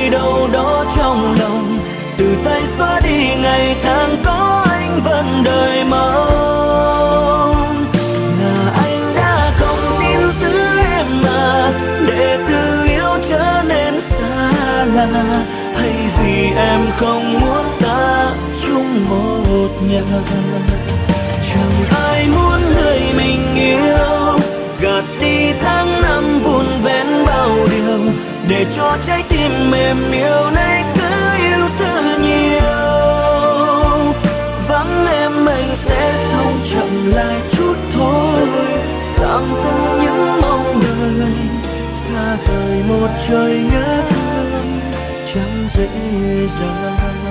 nơi đâu đó trong lòng, từ tay xóa đi ngày tháng có anh vẫn đợi mong. Là anh đã không tin giữ em mà để từ yêu trở nên xa lạ, hay vì em không muốn ta chung một nhà. Chẳng ai muốn người mình yêu gạt đi tháng năm vun vén bao điều, để cho trái tim mềm yếu này cứ yêu thương nhiều. Vắng em anh sẽ sống chậm lại chút thôi, tạm dừng những mong đợi, xa rời một trời nhớ thương chẳng dễ dàng.